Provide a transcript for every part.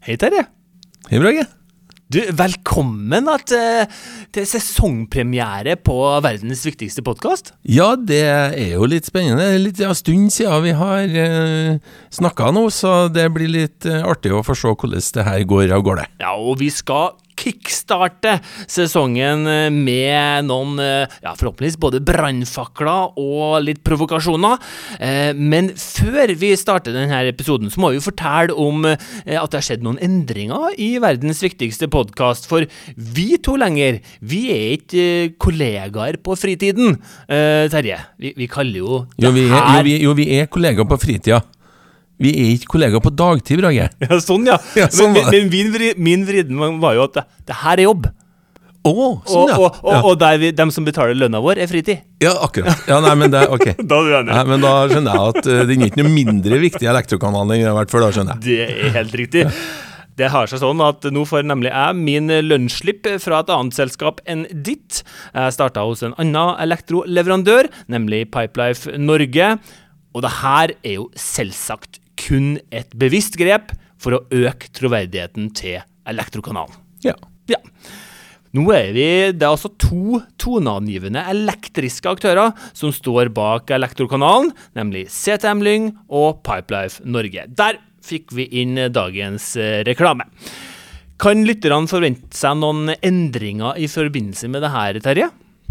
Hei Terje. Hei Brage. Du, velkommen til sesongpremiere på verdens viktigste podcast. Ja, det jo litt spennende. Litt stund siden vi har snakket nå, så det blir litt artig å få se hvordan det her går av gårde. Ja, og vi skal kickstarte sesongen med noen, forhåpentligvis både brandfakler og litt provokasjoner. Men før vi starter denne episoden, så må vi fortelle om at det har skjedd noen endringer i verdens viktigste podcast. For vi to lenger, vi ikke kollegaer på fritiden, Terje. Vi kaller jo det her... Vi kollegaer på fritida. Vi ikke kollegaer på dagtid, Brage. Ja, sånn, ja. Sånn men min vriden var jo at det her jobb. Sånn, ja. Og dem som betaler lønna vår fritid. Ja, akkurat. Ja, nei, men det, ok. Da er du enig. Nei, men da skjønner jeg at den ikke noe mindre viktig elektrokanalen enn jeg har vært før, da skjønner jeg. Det helt riktig. Det har seg sånn at nå får nemlig jeg min lønnsslipp fra et annet selskap enn ditt. Jeg startet hos en annen elektroleverandør, nemlig Pipelife Norge. Og det her jo selvsagt kun et bevisst grep for å øke troverdigheten til elektrokanalen. Ja. Nå det altså to toneangivende elektriske aktører som står bak elektrokanalen, nemlig CTM-Lyng og Pipelife Norge. Der fikk vi inn dagens reklame. Kan lytterne forvente seg noen endringer i forbindelse med det her, Terje?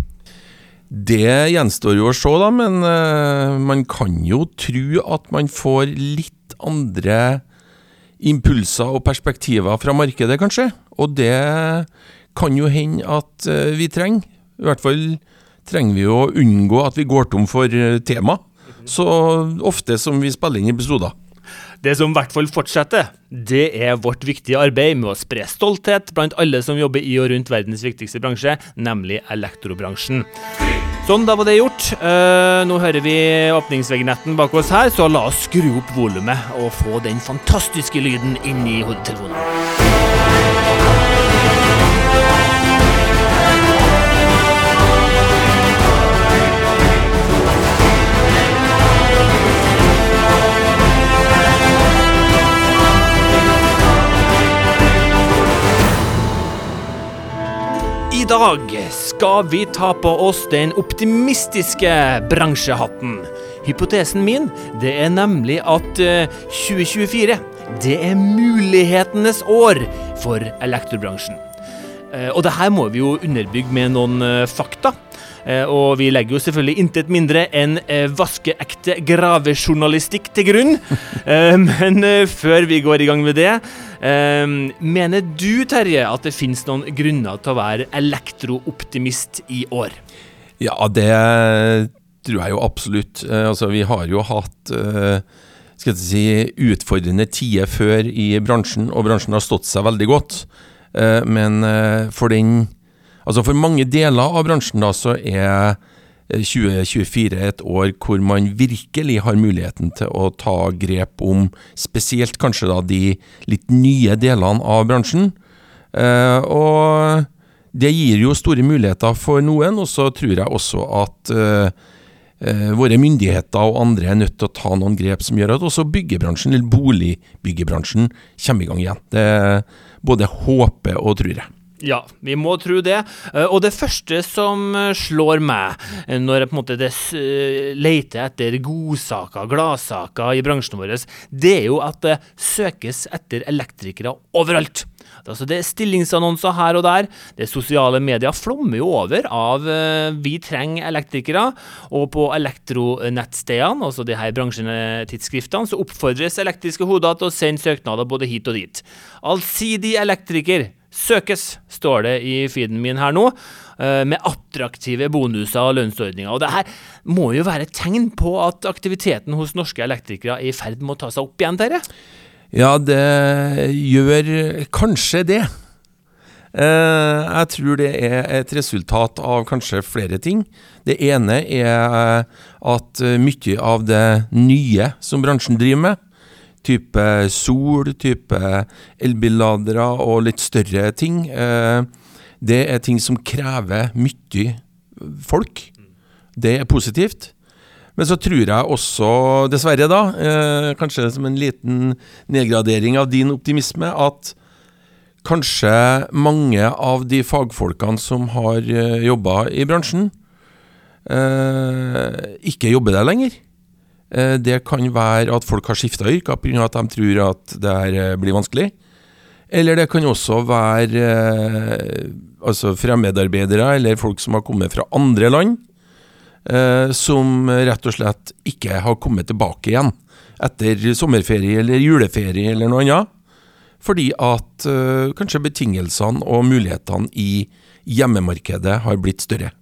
Det gjenstår jo å se da, men man kan jo tro at man får litt andre impulser og perspektiver fra markedet, kanskje. Og det kan jo hende at vi trenger. I hvert fall trenger vi å unngå at vi går tom for tema, så ofte som vi spiller inn episoder. Det som i hvert fall fortsetter, det vårt viktige arbeid med å spre stolthet blant alle som jobber i og rundt verdens viktigste bransje, nemlig elektrobransjen. Sånn, da var det gjort. Nå hører vi åpningsvegnetten bak oss her, så la oss skru opp volumet og få den fantastiske lyden inn i hodetelefonen. I dag skal vi ta på oss den optimistiske bransjehatten. Hypotesen min, det nemlig at 2024, det mulighetenes år for elektrobransjen. Og det her må vi jo underbygge med noen fakta. Og vi legger jo selvfølgelig intet mindre enn vaskeekte gravejournalistikk til grunn. Men før vi går i gang med det, mener du, Terje, at det finnes noen grunner til å være elektrooptimist i år? Ja, det tror jeg jo absolutt. Altså, vi har jo hatt utfordrende tider før i bransjen, og bransjen har stått seg veldig godt. Men for mange deler av bransjen da, så 2024 et år hvor man virkelig har muligheten til å ta grep om spesielt kanskje da de litt nye delene av bransjen. Og det gir jo store muligheter for noen, og så tror jeg også at våre myndigheter og andre nødt til å ta noen grep som gjør at også byggebransjen, eller boligbyggebransjen, kommer i gang igjen. Det både håper og tror jeg. Ja, vi må tro det. Og det første som slår meg når jeg på en måte leter etter godsaker, gladsaker i bransjen vår, det jo at det søkes etter elektrikere overalt. Altså det stillingsannonser her og der, det sosiale medier flommer jo over av vi trenger elektrikere, og på elektronettstedene, altså de her bransjetidsskriftene, så oppfordres elektriske hoder til å sende søknader både hit og dit. Allsidig elektriker søkes, står det i feeden min her nå, med attraktive bonuser og lønnsordninger. Og det her må jo være et tegn på at aktiviteten hos norske elektrikere i ferd med å ta seg opp igjen, Terje? Ja, det gjør kanskje det. Jeg tror det et resultat av kanskje flere ting. Det ene at mye av det nye som bransjen driver med, type sol, type elbilladere og litt større ting, det ting som krever mye folk. Det positivt. Men så tror jeg også, dessverre da, kanskje som en liten nedgradering av din optimisme, at kanskje mange av de fagfolkene som har jobbet i bransjen, ikke jobber der lenger. Det kan være at folk har skiftet yrke på grunn av at de tror at det her blir vanskelig. Eller det kan også være altså fremmedarbeidere eller folk som har kommet fra andre land, som rett og slett ikke har kommet tilbake igjen etter sommerferie eller juleferie eller noe annet, fordi at kanskje betingelsene og mulighetene i hjemmemarkedet har blitt større.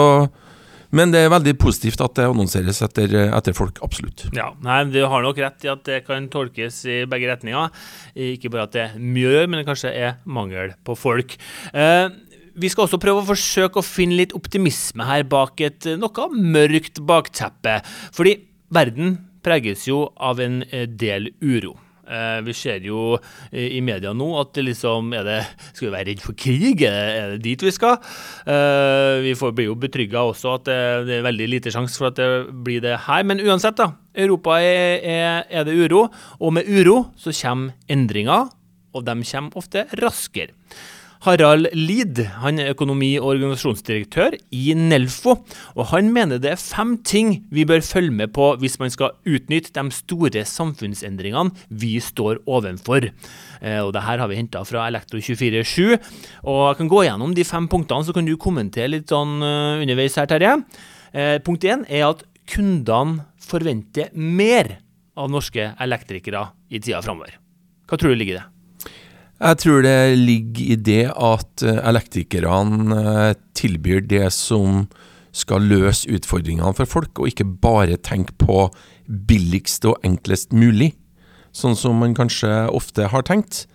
Men det er veldig positivt at det annonseres etter folk, absolutt. Ja, nei, du har nok rett i at det kan tolkes i begge retninger. Ikke bare at det er mye, men det kanskje er mangel på folk. Vi skal også prøve å forsøke å finne litt optimisme her bak et noe mørkt bakteppe, fordi verden preges jo av en del uro. Vi ser jo i media nå at det liksom, skal vi være redd for krig? Er det dit vi skal? Vi blir jo betrygget også at det er veldig lite sjanse for at det blir det her, men uansett da, Europa er det uro, og med uro så kommer endringer, og de kommer ofte raskere. Harald Lid, han er økonomi- og organisasjonsdirektør i Nelfo, og han mener det er 5 ting vi bør følge med på hvis man skal utnytte de store samfunnsendringene vi står ovenfor. Og det her har vi hentet fra Elektro24/7, og jeg kan gå gjennom de 5 punktene, så kan du kommentere litt sånn underveis her, Terje. Punkt 1 er at kundene forventer mer av norske elektrikere i tiden fremover. Hva tror du ligger i det? Jeg tror det ligger i det at elektrikerne tilbyr det som skal løse utfordringene for folk, og ikke bare tenke på billigst og enklest mulig, sånn som man kanskje ofte har tenkt.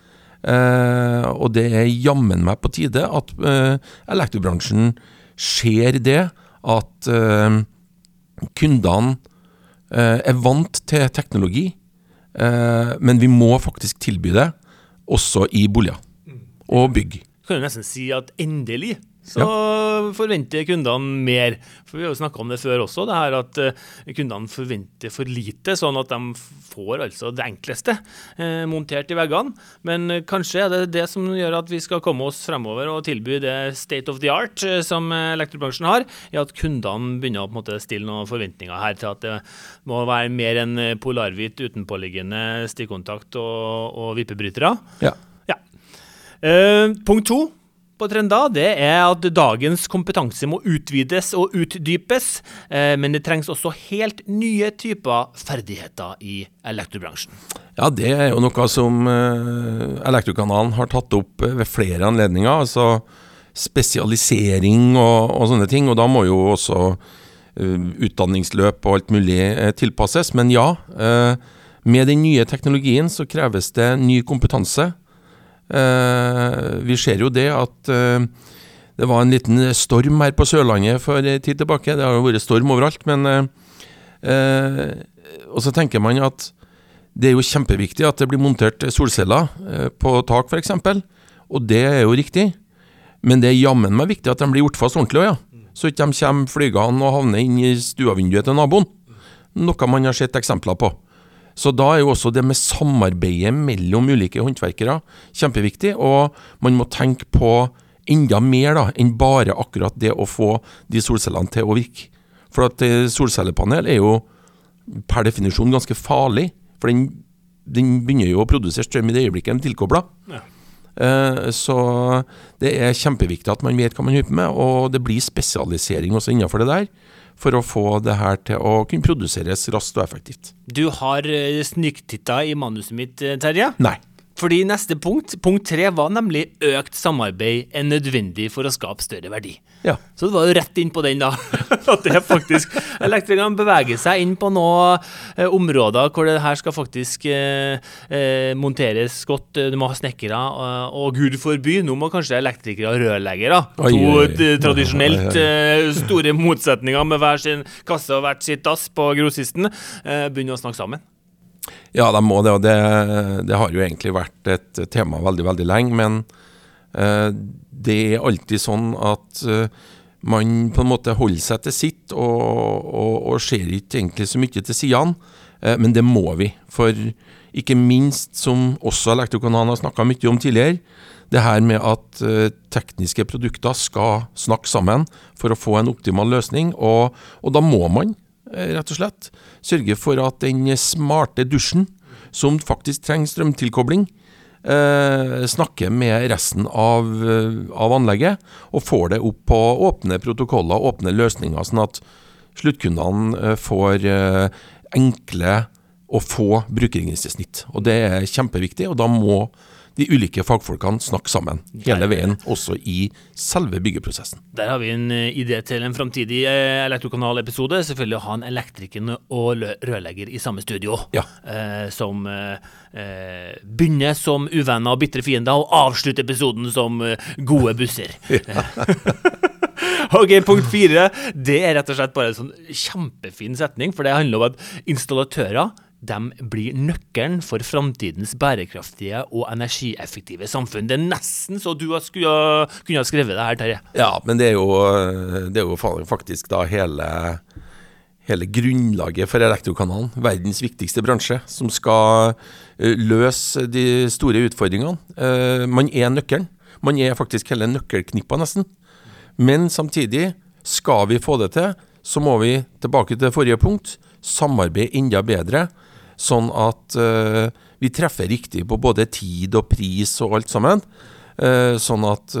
Og det er jammen meg på tide at elektrobransjen ser det, at kundene er vant til teknologi, men vi må faktisk tilby det, også i boliger og bygg. Kan du nesten si at endelig så forventer kundene mer. For vi har jo snakket om det før også, det her at kundene forventer for lite, sånn at de får altså det enkleste montert i veggene. Men kanskje er det det som gjør at vi skal komme oss fremover og tilby det state of the art som elektrobransjen har, i at kundene begynner å på en måte stille noen forventninger her til at det må være mer enn polarhvit utenpåliggende stikkontakt og vippebrytere. Ja. Punkt 2 på trender, det er at dagens kompetanse må utvides og utdypes, men det trengs også helt nye typer ferdigheter i elektrobransjen. Ja, det er jo noe som Elektrokanalen har tatt opp ved flere anledninger, altså spesialisering og sånne ting, og da må jo også utdanningsløp og alt mulig tilpasses, men ja, med den nye teknologien så kreves det ny kompetanse. Vi ser jo det at det var en liten storm her på Sørlandet for tid tilbake. Det har jo vært storm overalt, men og så tenker man at det er jo kjempeviktig at det blir montert solceller på tak for eksempel, og det er jo riktig, men det er jammen meg viktig at de blir gjort fast ordentlig også, så ikke de kommer flygene og havner inn i stuavinduet til naboen, noe man har sett eksempler på. Så da er jo også det med samarbeidet mellom ulike håndverkere kjempeviktig, og man må tenke på enda mer da, enn bare akkurat det å få de solcellene til å virke. For at solcellepanel er jo per definisjon ganske farlig, for den begynner jo å produsere strøm i det øyeblikket den tilkobler. Ja. Så det er kjempeviktig at man vet hva man hyper med, og det blir spesialisering også innenfor det der, for å få det her til å kunne produseres raskt og effektivt. Du har sniktitta i manuset mitt, Terje? Nei. Fordi neste punkt 3, var nemlig økt samarbeid er nødvendig for å skape større verdi. Ja. Så det var jo rett inn på den da, at det faktisk, elektrikerne beveger seg inn på noen områder hvor det her skal faktisk monteres godt, du må ha snekkere, og Gud forby, nå må kanskje elektrikere og rørleggere, tradisjonelt store motsetninger med hver sin kasse og hvert sitt dass på grossisten, begynner å snakke sammen. Ja, de må det, og det har jo egentlig vært et tema veldig, veldig lenge, men det er alltid sånn at man på en måte holder seg til sitt og ser ikke egentlig så mye til sidene, men det må vi, for ikke minst som også Elektrokanalen har snakket mye om tidligere, det her med at tekniske produkter skal snakke sammen for å få en optimal løsning, og da må man rett og slett sørge for at den smarte dusjen, som faktisk trenger strømtilkobling, snakker med resten av anlegget, og får det opp på åpne protokoller, åpne løsninger, sånn at sluttkundene får enkle å få brukergrensesnitt. Og det er kjempeviktig, og da må de ulike fagfolkene snakke sammen hele veien, også i selve byggeprosessen. Der har vi en idé til en fremtidig Elektrokanal-episode, selvfølgelig å ha en elektriker og rørlegger i samme studio, som begynner som uvenner og bittre fiender, og avslutter episoden som gode busser. Ok, punkt 4, det er rett og slett bare en sånn kjempefin setning, for det handler om at installatører, de blir nøkkelen for fremtidens bærekraftige og energieffektive samfunn. Det er nesten så du kunne ha skrevet det her, Terje. Ja, men det er jo faktisk da hele grunnlaget for Elektrokanalen, verdens viktigste bransje, som skal løse de store utfordringene. Man er nøkkelen. Man er faktisk hele nøkkelknippa nesten. Men samtidig, skal vi få det til, så må vi tilbake til forrige punkt, samarbeide enda bedre, sånn at vi treffer riktig på både tid og pris og alt sammen, sånn at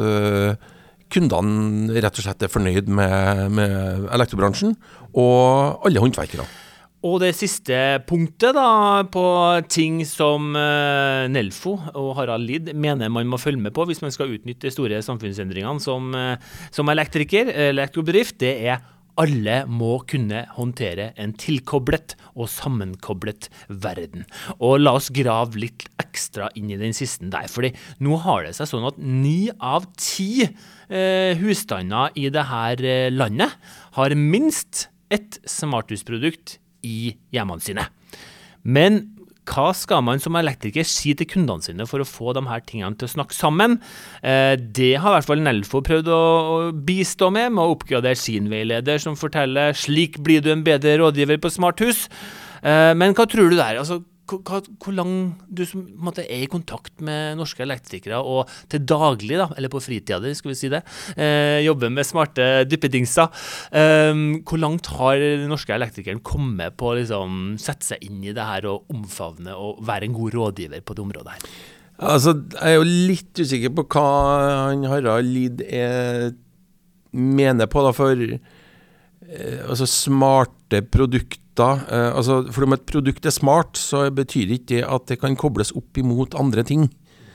kundene rett og slett er fornøyd med elektrobransjen og alle håndverkere. Og det siste punktet da, på ting som Nelfo og Harald Lid mener man må følge med på hvis man skal utnytte de store samfunnsendringene som elektrobedrift, det er alle må kunne håndtere en tilkoblet og sammenkoblet verden. Og la oss grave litt ekstra inn i den siste der, fordi nå har det seg sånn at 9 av 10 husstander i det her landet har minst et smarthusprodukt i hjemmene sine. Men hva skal man som elektriker si til kundene sine for å få de her tingene til å snakke sammen? Det har i hvert fall Nelfo prøvd å bistå med å oppgradere sin veileder som forteller «Slik blir du en bedre rådgiver på smarthus». Men hva tror du der? Altså, hvor lang du som på en måte er i kontakt med norske elektrikere og til daglig da, eller på fritida skal vi si det, jobber med smarte dyppedingser, hvor langt har den norske elektrikeren kommet på å liksom, sette seg inn i det her og omfavne og være en god rådgiver på det området her? Altså, jeg er jo litt usikker på hva han Harald Lid mener på da, for altså smarte produkter. For om et produkt er smart, så betyr ikke det at det kan kobles opp imot andre ting.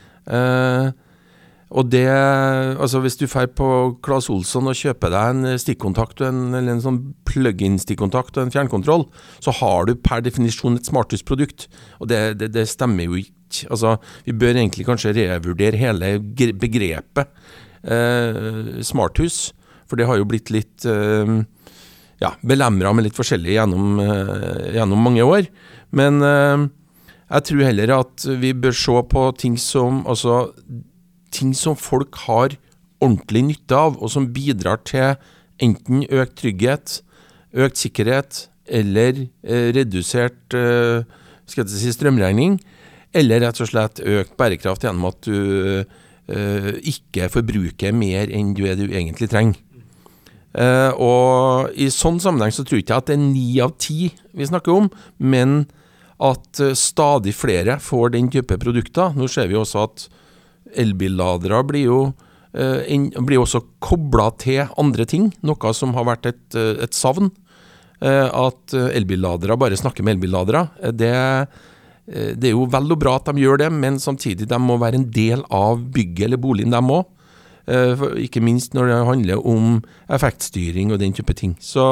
Og det, altså hvis du fer på Claes Olsson og kjøper deg en stikkontakt eller en sånn plug-in stikkontakt og en fjernkontroll, så har du per definisjon et smarthusprodukt. Og det stemmer jo ikke. Altså, vi bør egentlig kanskje revurdere hele begrepet smarthus, for det har jo blitt litt belemret med litt forskjellig gjennom mange år. Men jeg tror heller at vi bør se på ting som folk har ordentlig nytte av, og som bidrar til enten økt trygghet, økt sikkerhet, eller redusert strømregning, eller rett og slett økt bærekraft gjennom at du ikke forbruker mer enn du egentlig trenger. Og i sånn sammenheng så tror jeg ikke at det er 9 av 10 vi snakker om, men at stadig flere får den type produkter. Nå ser vi også at elbilladere blir også koblet til andre ting, noe som har vært et savn. At elbilladere bare snakker med elbilladere, det er jo vel og bra at de gjør det, men samtidig de må være en del av bygget eller boligen de må. Ikke minst når det handler om effektstyring og den type ting. Så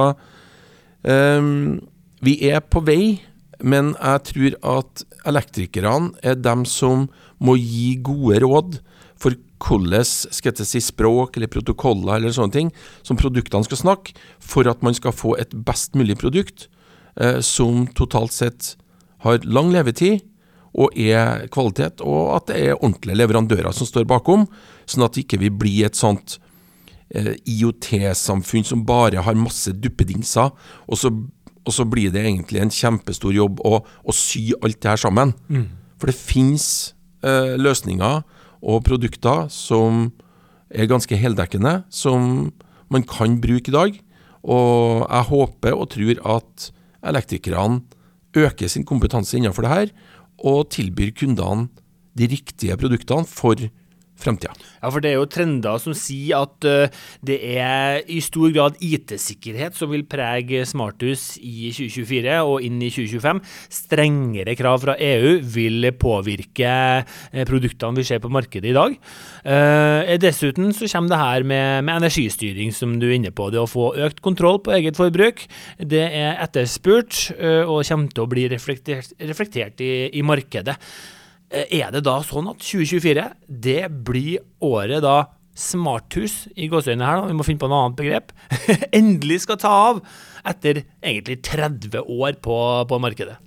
vi er på vei, men jeg tror at elektrikerne er dem som må gi gode råd for hvordan språk eller protokoller eller sånne ting som produktene skal snakke, for at man skal få et best mulig produkt som totalt sett har lang levetid og er kvalitet, og at det er ordentlige leverandører som står bakom, sånn at ikke vi blir et sånt IoT-samfunn som bare har masse duppedingser, og så blir det egentlig en kjempestor jobb å sy alt det her sammen. For det finnes løsninger og produkter som ganske heldekkende, som man kan bruke i dag, og jeg håper og tror at elektrikerne øker sin kompetanse innenfor det her, og tilbyr kundene de riktige produktene for fremtiden. Ja, for det jo trender som sier at det i stor grad IT-sikkerhet som vil prege smarthus i 2024 og inn i 2025. Strengere krav fra EU vil påvirke produktene vi ser på markedet i dag. Dessuten så kommer det her med energistyring som du inne på, det å få økt kontroll på eget forbruk. Det etterspurt og kommer til å bli reflektert i markedet. Det da sånn at 2024, det blir året da smarthus i gåseøynene her da, vi må finne på noe annet begrep, endelig skal ta av etter egentlig 30 år på markedet?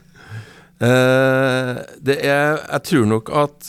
Jeg tror nok at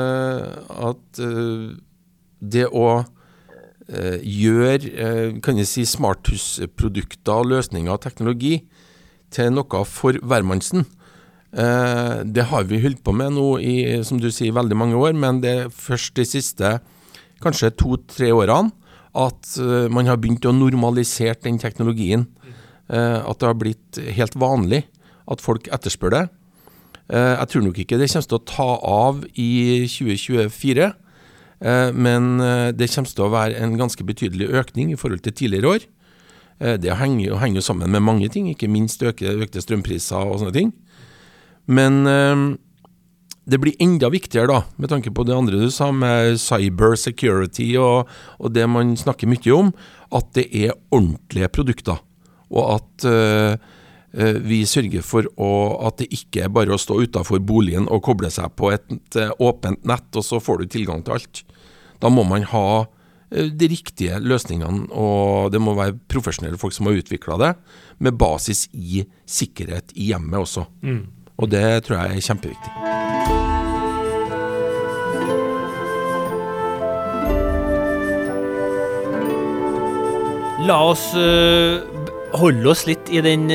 det å gjøre, kan jeg si, smarthusprodukter, løsninger og teknologi til noe for hvermannsen, det har vi holdt på med nå i, som du sier, veldig mange år, men det først de siste kanskje 2-3 årene at man har begynt å normalisere den teknologien, at det har blitt helt vanlig at folk etterspør det. Jeg tror nok ikke det kommer til å ta av i 2024, men det kommer til å være en ganske betydelig økning i forhold til tidligere år. Det henger jo sammen med mange ting, ikke minst økte strømpriser og sånne ting. Men det blir enda viktigere da, med tanke på det andre du sa med cyber security og det man snakker mye om, at det ordentlige produkter, og at vi sørger for at det ikke bare å stå utenfor boligen og koble seg på et åpent nett, og så får du tilgang til alt. Da må man ha de riktige løsningene, og det må være profesjonelle folk som har utviklet det, med basis i sikkerhet i hjemmet også. Og det tror jeg kjempeviktig. La oss holde oss litt i den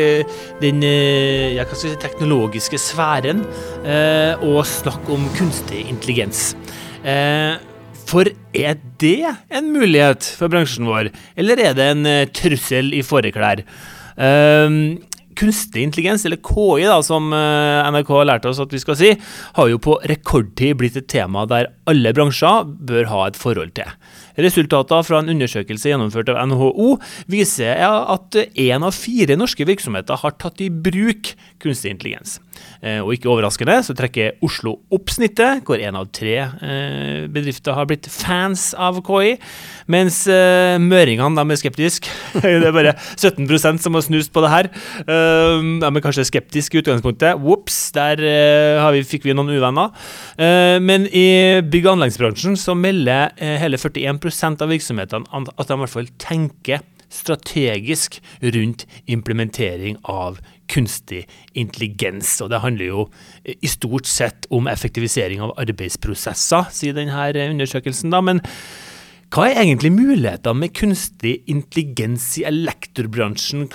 teknologiske sfæren og snakke om kunstig intelligens. For det en mulighet for bransjen vår, eller det en trussel i foreklær? Kunstig intelligens, eller KI da, som NRK har lært oss at vi skal si, har jo på rekordtid blitt et tema der alle bransjer bør ha et forhold til. Resultater fra en undersøkelse gjennomført av NHO viser at 1 av 4 norske virksomheter har tatt i bruk kunstig intelligens. Og ikke overraskende så trekker Oslo opp snittet, hvor 1 av 3 bedrifter har blitt fans av KI, mens møringene de skeptiske. Det bare 17% som har snust på det her. De kanskje skeptiske i utgangspunktet. Whoops, der fikk vi noen uvenner. Men i bygg- og anleggsbransjen så melder hele 41% av virksomhetene at de i hvert fall tenker strategisk rundt implementering av kunstig intelligens, og det handler jo i stort sett om effektivisering av arbeidsprosesser, sier denne undersøkelsen da, men hva egentlig muligheter med kunstig intelligens i elektrobransjen?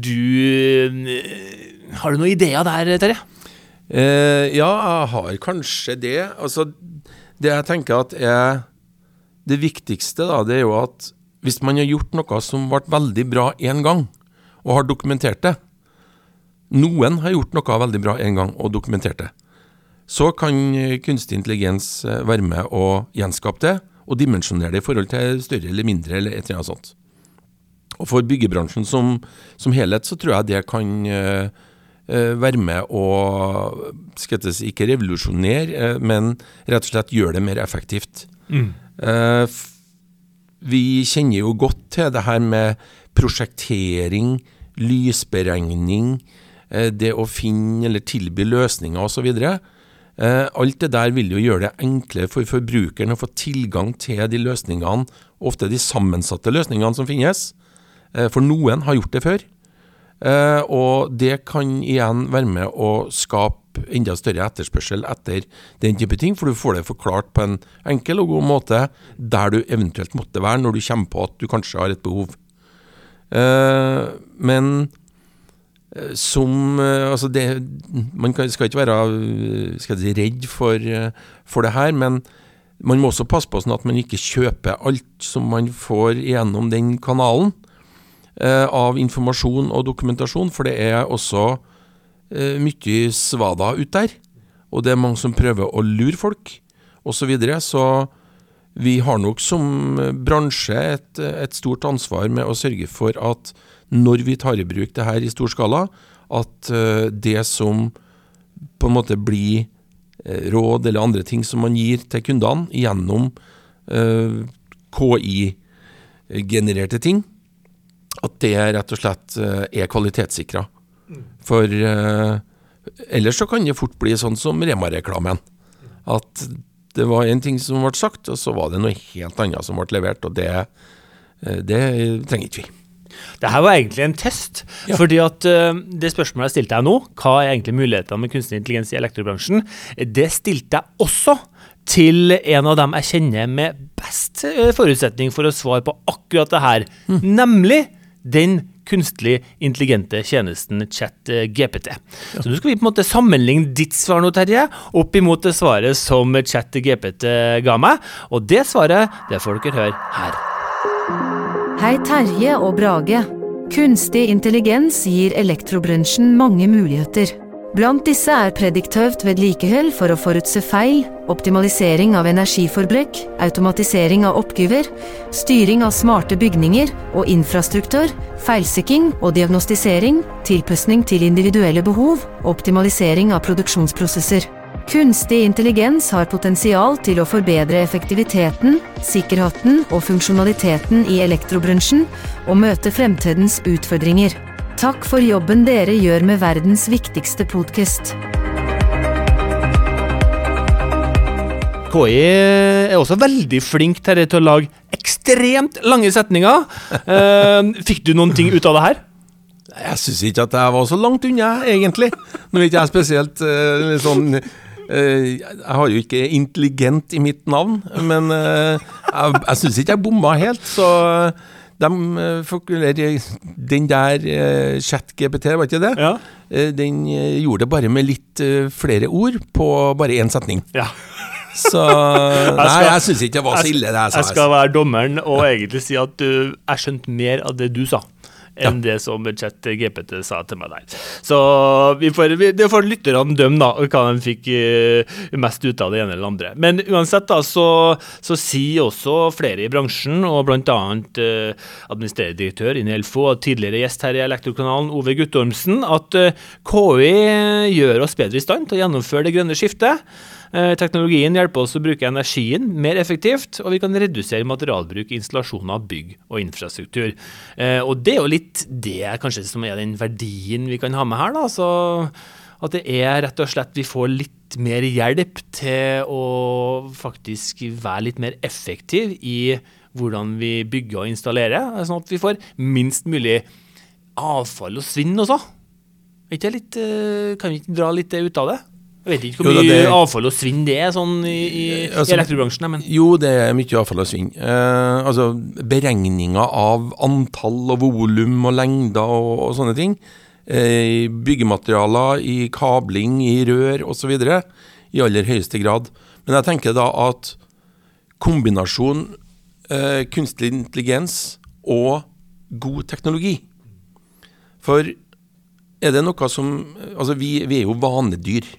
Har du noen ideer der, Terje? Ja, jeg har kanskje det. Altså, det jeg tenker at det viktigste da, det jo at hvis man har gjort noe som ble veldig bra en gang, og har dokumentert det, noen har gjort noe veldig bra en gang og dokumentert det, så kan kunstig intelligens være med og gjenskape det, og dimensjonere det i forhold til større eller mindre, eller et eller annet sånt. Og for byggebransjen som helhet, så tror jeg det kan være med og, skal jeg si, ikke revolusjonere, men rett og slett gjøre det mer effektivt. Vi kjenner jo godt til det her med prosjektering, lysberegning, det å finne eller tilby løsninger og så videre. Alt det der vil jo gjøre det enklere for forbrukeren å få tilgang til de løsningene, ofte de sammensatte løsningene som finnes, for noen har gjort det før. Og det kan igjen være med å skape enda større etterspørsel etter den type ting, for du får det forklart på en enkel og god måte der du eventuelt måtte være når du kommer på at du kanskje har et behov. Men altså man skal ikke være redd for det her, men man må også passe på sånn at man ikke kjøper alt som man får gjennom den kanalen av informasjon og dokumentasjon, for det også mye svada ut der, og det mange som prøver å lure folk, og så videre, så vi har nok som bransje et stort ansvar med å sørge for at når vi tar i bruk det her i stor skala, at det som på en måte blir råd eller andre ting som man gir til kundene gjennom KI-genererte ting, at det rett og slett kvalitetssikret. For ellers så kan det fort bli sånn som Rema-reklamen, at det var en ting som ble sagt, og så var det noe helt annet som ble levert, og det trenger ikke vi. Dette var egentlig en test, fordi at det spørsmålet jeg stilte deg nå, hva egentlig mulighetene med kunstig intelligens i elektrobransjen, det stilte jeg også til en av dem jeg kjenner med best forutsetning for å svare på akkurat det her, nemlig den kunstig intelligente tjenesten ChatGPT. Så nå skal vi på en måte sammenligne ditt svar nå, Terje, opp imot det svaret som ChatGPT ga meg, og det svaret, det får dere høre her. Hei Terje og Brage. Kunstig intelligens gir elektrobransjen mange muligheter. Blant disse prediktivt vedlikehold for å forutse feil, optimalisering av energiforbruk, automatisering av oppgaver, styring av smarte bygninger og infrastruktur, feilsikring og diagnostisering, tilpasning til individuelle behov, optimalisering av produksjonsprosesser. Kunstig intelligens har potensial til å forbedre effektiviteten, sikkerheten og funksjonaliteten i elektrobransjen og møte fremtidens utfordringer. Takk for jobben dere gjør med verdens viktigste podcast. KI også veldig flink til å lage ekstremt lange setninger. Fikk du noen ting ut av det her? Jeg synes ikke at jeg var så langt unna, egentlig. Nå vet jeg spesielt sånn... jeg har jo ikke intelligent i mitt navn, men jeg synes ikke jeg bomma helt, så den der ChatGPT, var ikke det? Ja. Den gjorde det bare med litt flere ord på bare en setning. Ja. Så nei, jeg synes ikke det var så ille det jeg sa. Jeg skal være dommeren og egentlig si at jeg skjønte mer av det du sa enn det som ChatGPT sa til meg der. Så det får lytterne dømme da, hva de fikk mest ut av det ene eller andre. Men uansett da, så sier også flere i bransjen, og blant annet administrerende direktør i Elfo og tidligere gjest her i Elektrokanalen, Ove Guttormsen, at KI gjør oss bedre i stand til å gjennomføre det grønne skiftet. Teknologien hjelper oss å bruke energien mer effektivt, og vi kan redusere materialbruk i installasjoner av bygg og infrastruktur. Og det jo litt det kanskje som den verdien vi kan ha med her da, så at det rett og slett vi får litt mer hjelp til å faktisk være litt mer effektiv i hvordan vi bygger og installerer, sånn at vi får minst mulig avfall og svinn også. Kan vi ikke dra litt ut av det? Jeg vet ikke hvor mye avfall og svinn det sånn i elektrobransjen. Men. Jo, det mye avfall og svinn. Altså, beregninger av antall og volum og lengder og sånne ting. Byggematerialer, i kabling, i rør og så videre, i aller høyeste grad. Men jeg tenker da at kombinasjon kunstig intelligens og god teknologi. For det noe som, altså vi jo vanedyr.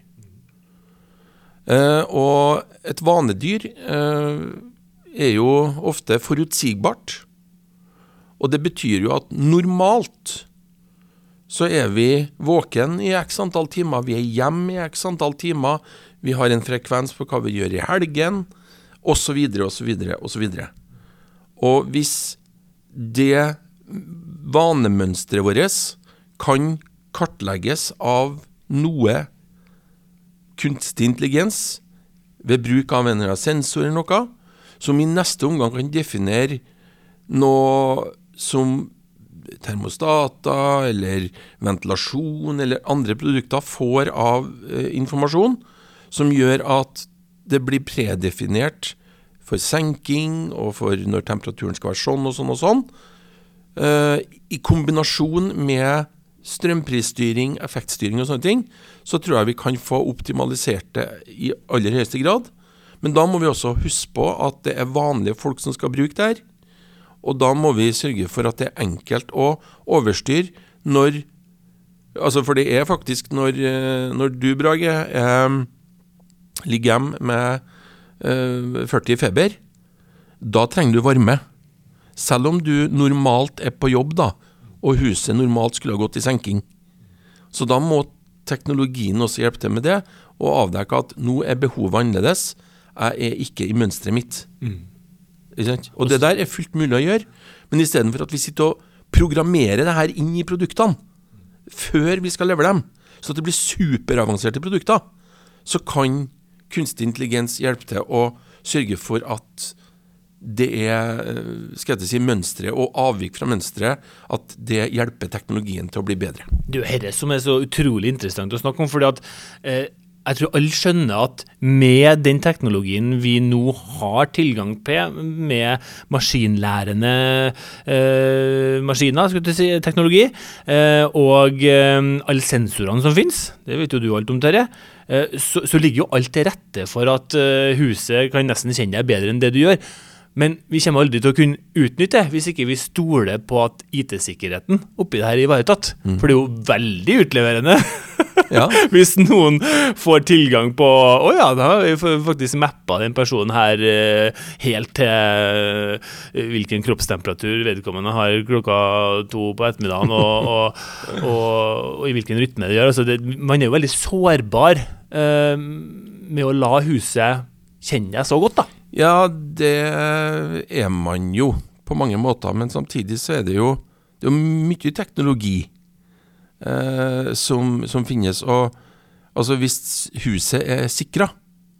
Og et vanedyr jo ofte forutsigbart, og det betyr jo at normalt så vi våken i x antall timer, vi hjemme i x antall timer, vi har en frekvens på hva vi gjør i helgen, og så videre, og så videre, og så videre. Og hvis det vanemønstret vårt kan kartlegges av noe kunstig intelligens ved bruk av en sensor eller noe, som i neste omgang kan definere noe som termostater eller ventilasjon eller andre produkter får av informasjon som gjør at det blir predefinert for senking og for når temperaturen skal være sånn og sånn, i kombinasjon med strømprisstyring, effektstyring og sånne ting, så tror jeg vi kan få optimalisert det i aller høyeste grad. Men da må vi også huske på at det er vanlige folk som skal bruke det her, og da må vi sørge for at det er enkelt å overstyre når, altså for det er faktisk når du, Brage, ligger hjemme med 40 i feber, da trenger du varme. Selv om du normalt er på jobb da, og huset normalt skulle ha gått i senking. Så da må teknologien også hjelpe til med det, og avdekke at nå er behovet annerledes, jeg er ikke i mønstret mitt. Og det der er fullt mulig å gjøre, men i stedet for at vi sitter og programmerer det her inn i produktene, før vi skal levere dem, så at det blir superavanserte produkter, så kan kunstig intelligens hjelpe til å sørge for at det er, skal jeg si, mønstre og avvik fra mønstre, at det hjelper teknologien til å bli bedre. Det er jo dette som er så utrolig interessant å snakke om, fordi at jeg tror alle skjønner at med den teknologien vi nå har tilgang på, med maskinlærende maskiner, skal jeg si, teknologi, og alle sensorene som finnes, det vet jo du alt om, Terje, så ligger jo alt til rette for at huset kan nesten kjenne deg bedre enn det du gjør. Men vi kommer aldri til å kunne utnytte det hvis ikke vi stoler på at IT-sikkerheten oppi det her er ivaretatt. For det er jo veldig utleverende. Ja. Hvis noen får tilgang på, da har vi faktisk mappet den personen her helt til hvilken kroppstemperatur vedkommende har klokka 2 på ettermiddagen, og i hvilken rytme det gjør. Altså man er jo veldig sårbar med å la huset kjenne deg så godt da. Ja, det er man jo på mange måter, men samtidig så er det jo mye teknologi som finnes, og altså hvis huset er sikret,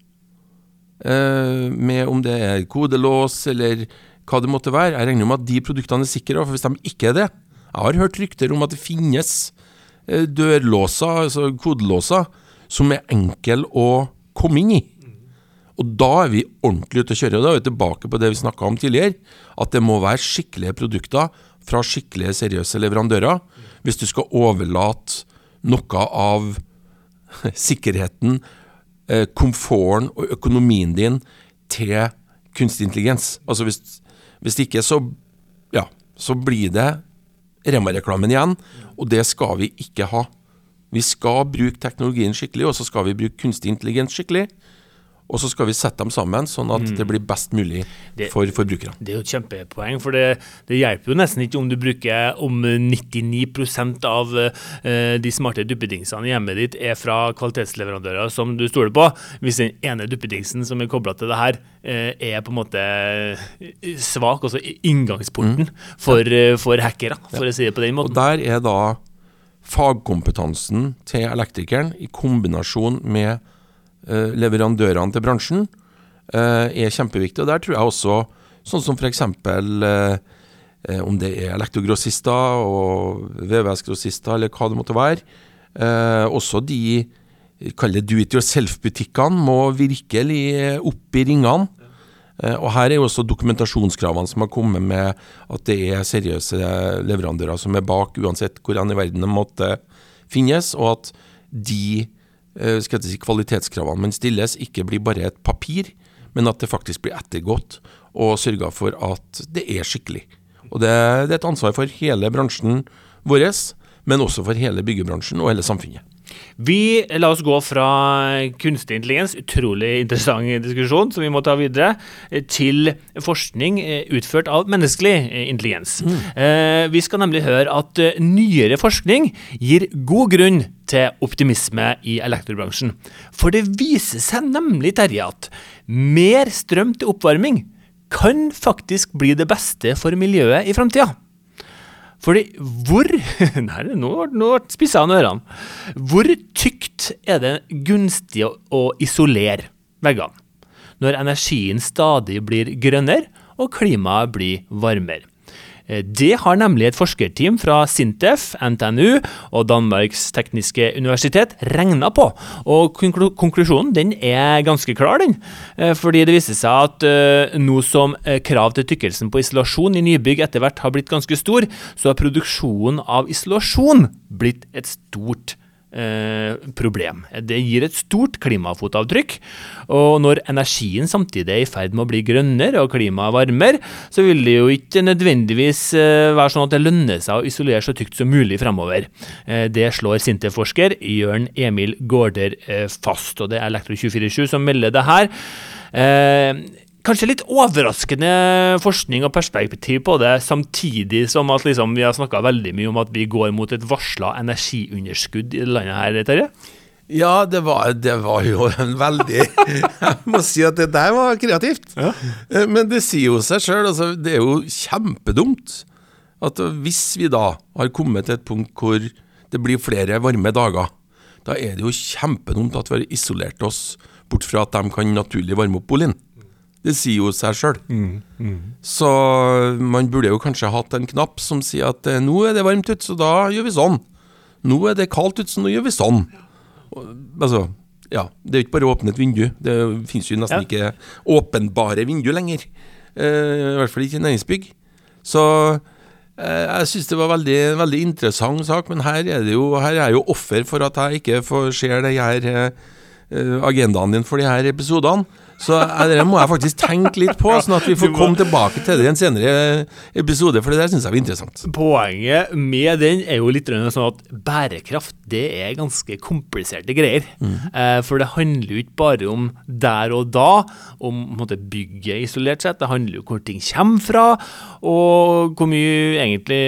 med om det er kodelås eller hva det måtte være, jeg regner med at de produktene er sikre, for hvis de ikke er det, jeg har hørt rykter om at det finnes dørlåser, altså kodelåser, som er enkel å komme inn i. Og da er vi ordentlig ute å kjøre, og da er vi tilbake på det vi snakket om tidligere, at det må være skikkelige produkter fra skikkelige, seriøse leverandører, hvis du skal overlate noe av sikkerheten, komforten og økonomien din til kunstig intelligens. Altså hvis ikke, så blir det Rema-reklamen igjen, og det skal vi ikke ha. Vi skal bruke teknologien skikkelig, og så skal vi bruke kunstig intelligens skikkelig, og så skal vi sette dem sammen, sånn at det blir best mulig for forbrukere. Det er jo et kjempepoeng, for det hjelper jo nesten ikke om du bruker om 99% av de smarte duppedingsene i hjemmet ditt er fra kvalitetsleverandører som du stoler på. Hvis den ene duppedingsen som er koblet til det her er på en måte svak, altså inngangsporten for hackere, for å si det på den måten. Og der er da fagkompetansen til elektrikeren i kombinasjon med leverandørene til bransjen er kjempeviktig, og der tror jeg også, sånn som for eksempel om det er elektrogrossister og VVS-grossister eller hva det måtte være, også de kall det do-it-yourself-butikkene må virkelig opp i ringene, og her er jo også dokumentasjonskravene som har kommet med at det er seriøse leverandører som er bak, uansett hvor i verden de måtte finnes, og at de skal jeg si, kvalitetskravene man stilles ikke blir bare et papir, men at det faktisk blir ettergått og sørget for at det er skikkelig. Og det er et ansvar for hele bransjen vår, men også for hele byggebransjen og hele samfunnet. Vi la oss gå fra kunstig intelligens, utrolig interessant diskusjon som vi må ta videre, til forskning utført av menneskelig intelligens. Vi skal nemlig høre at nyere forskning gir god grunn til optimisme i elektrobransjen. For det viser seg nemlig, Terje, at mer strøm til oppvarming kan faktisk bli det beste for miljøet i fremtiden. Fordi nå spisset han ørene. Hvor tykt er det gunstig å isolere veggene når energien stadig blir grønnere og klimaet blir varmere? Det har nemlig et forskerteam fra SINTEF, NTNU og Danmarks Tekniske Universitet regnet på, og konklusjonen den er ganske klar den, fordi det viser seg at nå som krav til tykkelsen på isolasjon i nybygg etter hvert har blitt ganske stor, så har produksjonen av isolasjon blitt et stort problem. Det gir et stort klimafotavtrykk, og når energien samtidig er i ferd med å bli grønnere og klimaet varmere, så vil det jo ikke nødvendigvis være sånn at det lønner seg å isolere så tykt som mulig fremover. Det slår SINTEF-forsker Jørn Emil Gaarder fast, og det er Elektro247 som melder det her. Kanskje litt overraskende forskning og perspektiv på det, samtidig som at liksom, vi har snakket veldig mye om at vi går mot et varslet energiunderskudd i landet her, Terje? Ja, det var jo en veldig jeg må si at det der var kreativt. Ja. Men det sier jo seg selv, altså, det er jo kjempedumt at hvis vi da har kommet til et punkt hvor det blir flere varme dager, da er det jo kjempedumt at vi har isolert oss bort fra at de kan naturlig varme opp boligen. Det sier jo seg selv. Så man burde jo kanskje hatt en knapp som sier at nå er det varmt ut, så da gjør vi sånn. Nå er det kaldt ut, så nå gjør vi sånn. Altså, ja, det er jo ikke bare å åpne et vindu. Det finnes jo nesten ikke åpenbare vindu lenger. I hvert fall ikke i næringsbygg. Så jeg synes det var veldig interessant sak, men her er jeg jo offer for at jeg ikke får se det her agendaen din for de her episodene. Så det må jeg faktisk tenke litt på, sånn at vi får komme tilbake til det i en senere episode, for det der synes jeg var interessant. Poenget med den er jo litt sånn at bærekraft, det er ganske kompliserte greier. For det handler jo ikke bare om der og da, om bygget isolert sett, det handler jo hvor ting kommer fra, og hvor mye egentlig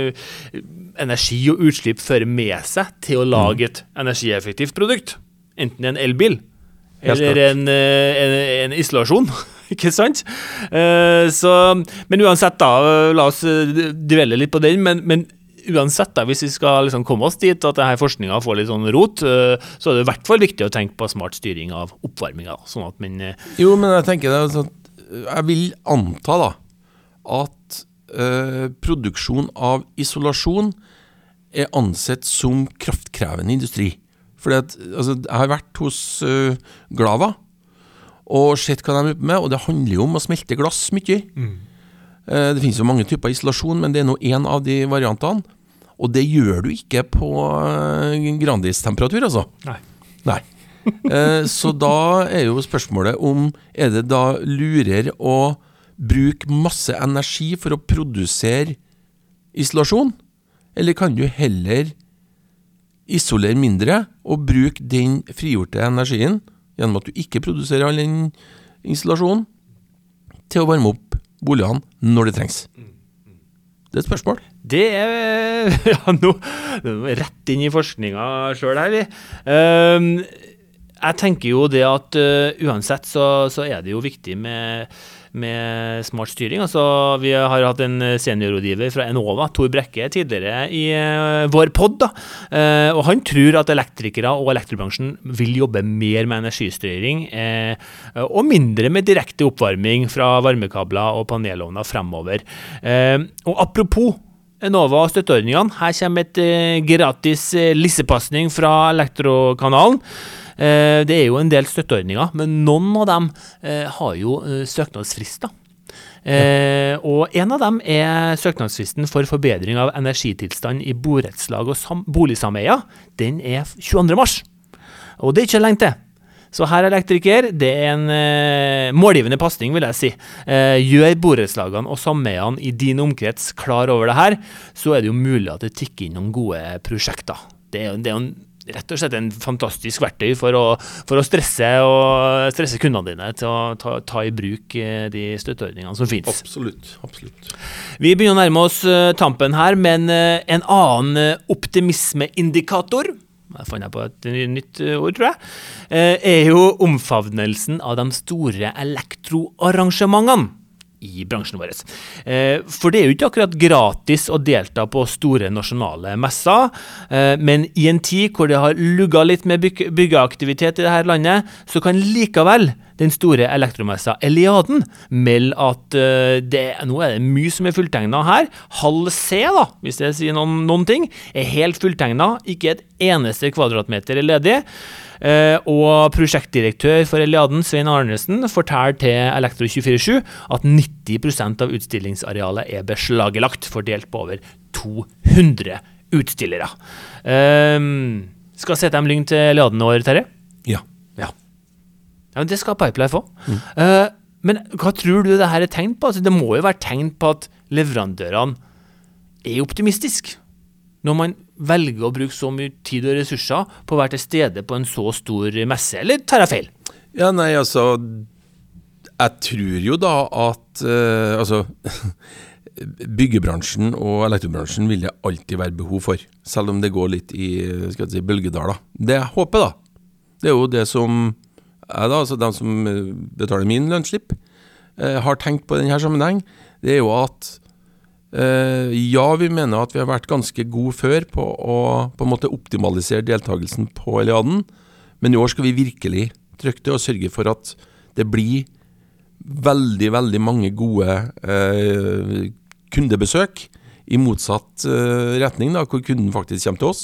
energi og utslipp fører med seg til å lage et energieffektivt produkt. Enten en elbil, eller en isolasjon, ikke sant? Men uansett da, la oss dvele litt på den, men uansett da, hvis vi skal liksom komme oss dit at denne forskningen får litt sånn rot, så er det i hvert fall viktig å tenke på smart styring av oppvarmingen. Sånn at man Jo, men jeg tenker det, sånn, jeg vil anta da, at produksjon av isolasjon er ansett som kraftkrevende industri. Fordi at, altså, jeg har vært hos Glava og sett hva de er med, og det handler jo om å smelte glass mye. Det finnes jo mange typer isolasjon, men det er nå en av de variantene, og det gjør du ikke på Grandis-temperatur, altså. Nei. Så da er jo spørsmålet om, er det da lurer å bruke masse energi for å produsere isolasjon, eller kan du heller isolere mindre og bruke den frigjorte energien gjennom at du ikke produserer all den isolasjonen til å varme opp boligene når det trengs. Det er et spørsmål. Det er nå rett inn i forskningen selv her. Jeg tenker jo det at uansett så er det jo viktig med smart styring. Altså, vi har hatt en seniorrådgiver fra Enova, Tor Brekke, tidligere i vår podd, og han tror at elektrikere og elektrobransjen vil jobbe mer med energistyring og mindre med direkte oppvarming fra varmekabler og panelovner fremover. Og apropos Enova og støtteordningene, her kommer et gratis lissepasning fra Elektrokanalen. Det er jo en del støtteordninger, men noen av dem har jo søknadsfrister. Og en av dem er søknadsfristen for forbedring av energitilstand i borettslag og boligsameier. Den er 22. mars, og det er ikke lenge til. Så her elektriker, det er en målgivende pasning, vil jeg si. Gjør borettslagene og sameiene i din omkrets klar over det her, så er det jo mulig at det tikker inn noen gode prosjekter. Det er jo rett og slett en fantastisk verktøy for å stresse kundene dine til å ta i bruk de støtteordningene som finnes. Absolutt. Vi begynner å nærme oss tampen her, men en annen optimismeindikator, jeg fant på et nytt ord, tror jeg, er jo omfavnelsen av de store elektroarrangementene i bransjen vår. For det er jo ikke akkurat gratis å delta på store nasjonale messer, men i en tid hvor det har lugget litt med byggeaktivitet i dette landet, så kan likevel den store elektromessa Eliaden melder at nå det mye som fulltegnet her. Halv C da, hvis jeg sier noen ting, helt fulltegnet, ikke et eneste kvadratmeter ledig. Og prosjektdirektør for Eliaden, Svein Arnesen, forteller til Elektro247 at 90% av utstillingsarealet beslagelagt, fordelt på over 200 utstillere. Skal sette dem lyng til Eliaden år, Terje? Ja. Ja, men det skal Pipelife også. Men hva tror du det her tegn på? Altså, det må jo være tegn på at leverandørene optimistiske når man velger å bruke så mye tid og ressurser på å være til stede på en så stor messe, eller tar jeg feil? Ja, nei, altså, jeg tror jo da at, byggebransjen og elektrobransjen vil det alltid være behov for, selv om det går litt i, bølgedaler. Det jeg håper da, det jo det som da, altså de som betaler min lønnsslipp, har tenkt på denne sammenheng, det jo at ja, vi mener at vi har vært ganske gode før på å på en måte optimalisere deltakelsen på Eliaden, men i år skal vi virkelig trykke det og sørge for at det blir veldig, veldig mange gode kundebesøk i motsatt retning da, hvor kunden faktisk kommer til oss,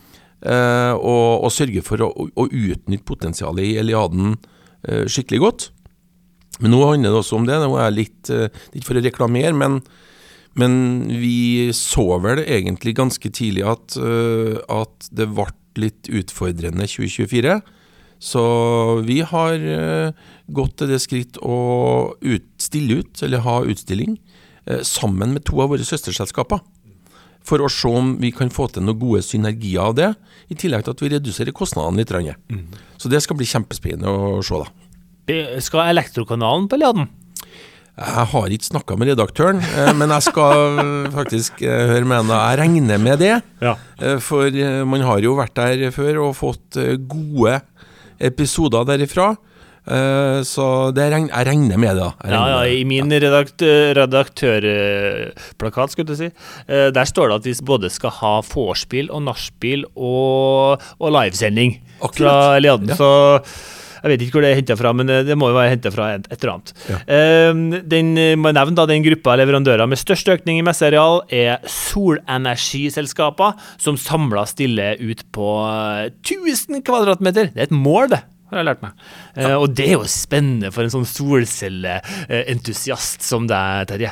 og sørge for å utnytte potensialet i Eliaden skikkelig godt. Men nå handler det også om det, nå litt, ikke for å reklamere, men vi så vel egentlig ganske tidlig at det ble litt utfordrende 2024, så vi har gått til det skritt å stille ut, eller ha utstilling, sammen med 2 av våre søsterselskaper, for å se om vi kan få til noen gode synergier av det, i tillegg til at vi reduserer kostnadene litt. Så det skal bli kjempespennende å se da. Skal Elektrokanalen på Eliaden? Jeg har ikke snakket med redaktøren, men jeg skal faktisk høre med henne. Jeg regner med det, for man har jo vært der før og fått gode episoder derifra, så jeg regner med det. Ja, i min redaktørplakat, skulle jeg si, der står det at vi både skal ha vorspiel og nachspiel og livesending fra Eliaden, så jeg vet ikke hvor det hentet fra, men det må jo være hentet fra et eller annet. Ja. Den gruppa leverandører med størst økning i messeareal solenergiselskaper, som samlet stille ut på 1000 kvadratmeter. Det et mål, det har jeg lært meg. Og det jo spennende for en sånn solcelleentusiast som deg, Terje.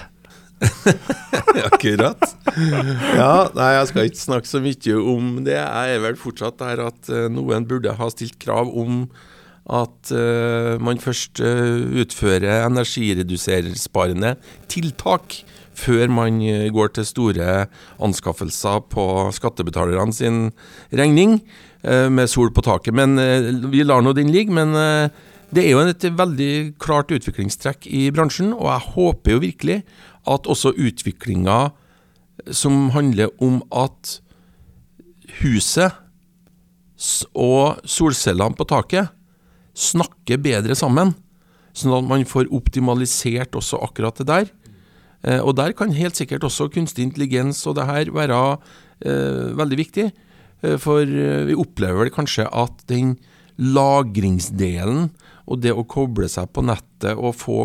Akkurat. Ja, nei, jeg skal ikke snakke så mye om det. Jeg vel fortsatt der at noen burde ha stilt krav om at man først utfører energiredusersparende tiltak før man går til store anskaffelser på skattebetalerne sin regning med sol på taket. Men vi lar nå den ligge, men det jo et veldig klart utviklingstrekk i bransjen, og jeg håper jo virkelig at også utviklingen som handler om at huset og solcellene på taket snakke bedre sammen, sånn at man får optimalisert også akkurat det der. Og der kan helt sikkert også kunstig intelligens og det her være veldig viktig, for vi opplever kanskje at den lagringsdelen og det å koble seg på nettet og få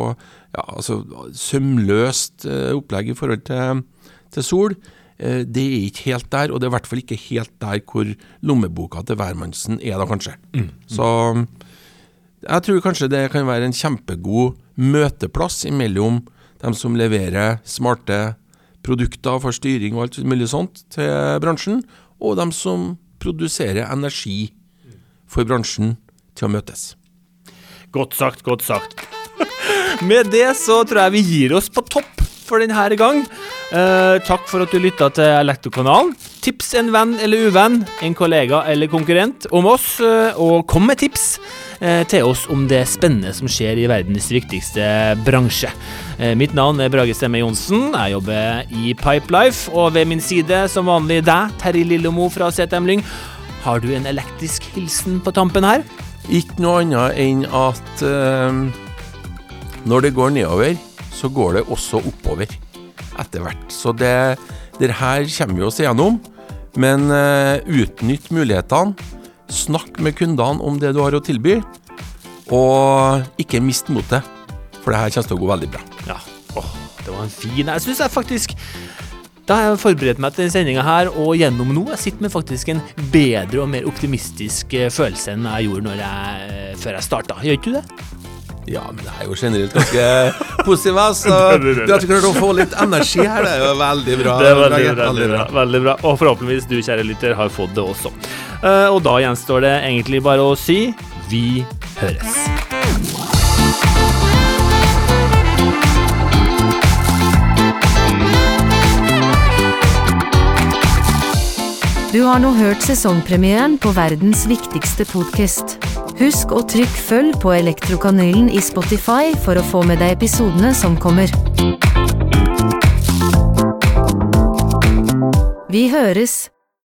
sømløst opplegg i forhold til sol, det ikke helt der, og det i hvert fall ikke helt der hvor lommeboka til hvermannsen da kanskje. Så jeg tror kanskje det kan være en kjempegod møteplass imellom dem som leverer smarte produkter for styring og alt mulig sånt til bransjen, og dem som produserer energi for bransjen til å møtes. Godt sagt, godt sagt. Med det så tror jeg vi gir oss på topp for denne gang. Takk for at du lyttet til Elektrokanalen. Tips en venn eller uvenn, en kollega eller konkurrent om oss, og kom med tips til oss om det spennende som skjer i verdens viktigste bransje. Mitt navn Brage Stemme Jonsen, jeg jobber i Pipelife, og ved min side som vanlig deg, Terje Lillemo fra CTM Lyng. Har du en elektrisk hilsen på tampen her? Ikke noe annet enn at når det går nedover, så går det også oppover etter hvert. Så det her kommer vi oss igjennom, men utnytt mulighetene, snakk med kundene om det du har å tilby, Og ikke mist motet, for det her kommer til å gå veldig bra. Ja, det var en fin. Jeg synes jeg faktisk, da har jeg forberedt meg til denne sendingen her, og gjennom nå, jeg sitter med faktisk en bedre og mer optimistisk følelse enn jeg gjorde før jeg startet. Gjør ikke du det? Ja, men det jo generelt ganske positivt, så du har klart å få litt energi her, det jo veldig bra. Det veldig bra. Og forhåpentligvis du, kjære lytter, har fått det også. Og da gjenstår det egentlig bare å si, vi høres. Du har nå hørt sesongpremieren på verdens viktigste podcast. Husk å trykk følg på Elektrokanalen i Spotify for å få med deg episodene som kommer. Vi høres!